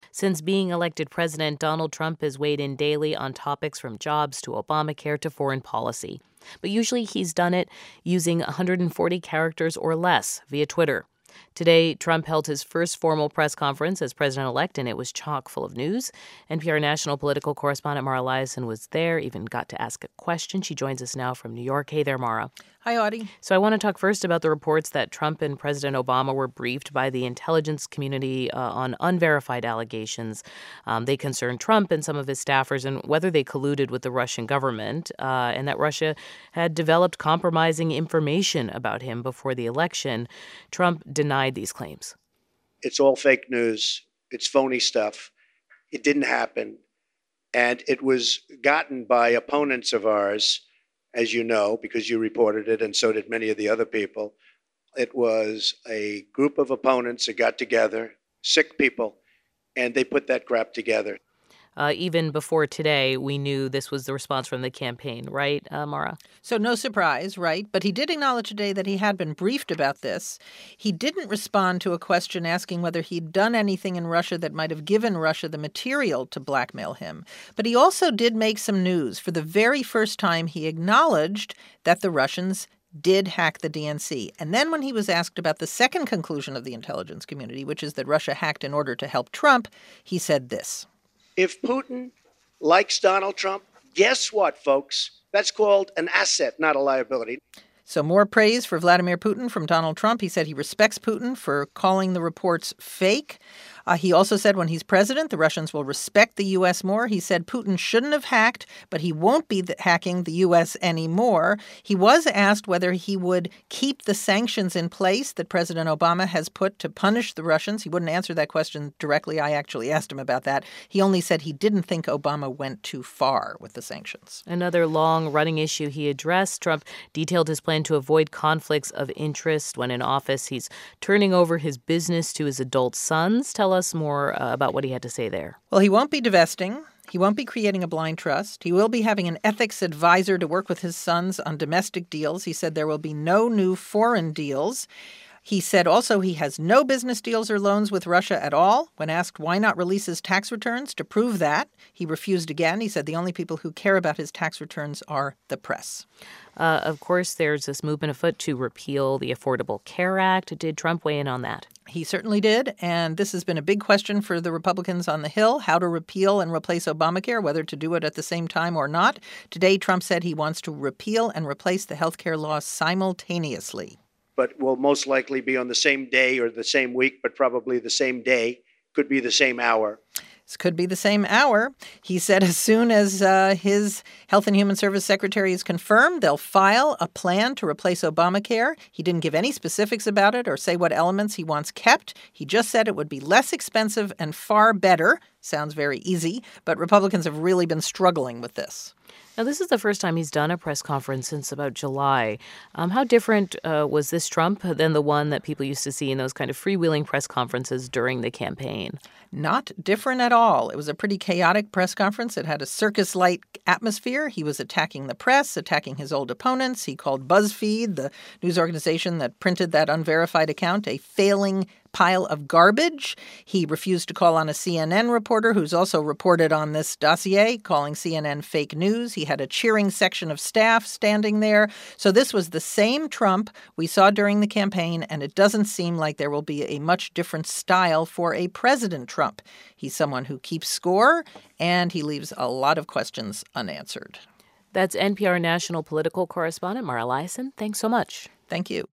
Since being elected president, Donald Trump has weighed in daily on topics from jobs to Obamacare to foreign policy. But usually he's done it using 140 characters or less via Twitter. Today, Trump held his first formal press conference as president-elect, and it was chock full of news. NPR national political correspondent Mara Liasson was there, even got to ask a question. She joins us now from New York. Hey there, Mara. Hi, Audie. So I want to talk first about the reports that Trump and President Obama were briefed by the intelligence community on unverified allegations. They concern Trump and some of his staffers and whether they colluded with the Russian government and that Russia had developed compromising information about him before the election. Trump denied these claims. It's all fake news. It's phony stuff. It didn't happen. And it was gotten by opponents of ours, as you know, because you reported it, and so did many of the other people. It was a group of opponents that got together, sick people, and they put that crap together. Even before today, we knew this was the response from the campaign, right, Mara? So no surprise, right? But he did acknowledge today that he had been briefed about this. He didn't respond to a question asking whether he'd done anything in Russia that might have given Russia the material to blackmail him. But he also did make some news. For the very first time, he acknowledged that the Russians did hack the DNC. And then when he was asked about the second conclusion of the intelligence community, which is that Russia hacked in order to help Trump, he said this. If Putin likes Donald Trump, guess what, folks? That's called an asset, not a liability. So more praise for Vladimir Putin from Donald Trump. He said he respects Putin for calling the reports fake. He also said when he's president, the Russians will respect the U.S. more. He said Putin shouldn't have hacked, but he won't be hacking the U.S. anymore. He was asked whether he would keep the sanctions in place that President Obama has put to punish the Russians. He wouldn't answer that question directly. I actually asked him about that. He only said he didn't think Obama went too far with the sanctions. Another long-running issue he addressed. Trump detailed his plan to avoid conflicts of interest when in office. He's turning over his business to his adult sons. Tell us more about what he had to say there. Well, he won't be divesting. He won't be creating a blind trust. He will be having an ethics advisor to work with his sons on domestic deals. He said there will be no new foreign deals. He said also he has no business deals or loans with Russia at all. When asked why not release his tax returns to prove that, he refused again. He said the only people who care about his tax returns are the press. Of course, there's this movement afoot to repeal the Affordable Care Act. Did Trump weigh in on that? He certainly did. And this has been a big question for the Republicans on the Hill, how to repeal and replace Obamacare, whether to do it at the same time or not. Today, Trump said he wants to repeal and replace the health care law simultaneously. But will most likely be on the same day or the same week, but probably the same day. Could be the same hour. This could be the same hour. He said as soon as his Health and Human Service Secretary is confirmed, they'll file a plan to replace Obamacare. He didn't give any specifics about it or say what elements he wants kept. He just said it would be less expensive and far better. Sounds very easy, but Republicans have really been struggling with this. Now, this is the first time he's done a press conference since about July. How different was this Trump than the one that people used to see in those kind of freewheeling press conferences during the campaign? Not different at all. It was a pretty chaotic press conference. It had a circus-like atmosphere. He was attacking the press, attacking his old opponents. He called BuzzFeed, the news organization that printed that unverified account, a failing pile of garbage. He refused to call on a CNN reporter who's also reported on this dossier, calling CNN fake news. He had a cheering section of staff standing there. So this was the same Trump we saw during the campaign, and it doesn't seem like there will be a much different style for a President Trump. He's someone who keeps score, and he leaves a lot of questions unanswered. That's NPR national political correspondent Mara Liasson. Thanks so much. Thank you.